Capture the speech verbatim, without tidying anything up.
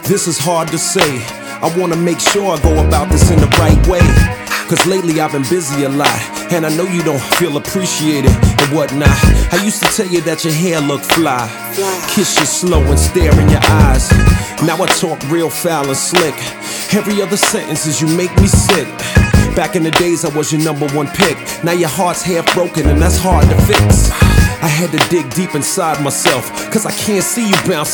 This is hard to say. I wanna make sure I go about this in the right way. Cause lately I've been busy a lot, and I know you don't feel appreciated and whatnot. I used to tell you that your hair looked fly, kiss you slow and stare in your eyes. Now I talk real foul and slick. Every other sentence is you make me sick. Back in the days I was your number one pick. Now your heart's half broken and that's hard to fix. I had to dig deep inside myself, cause I can't see you bouncing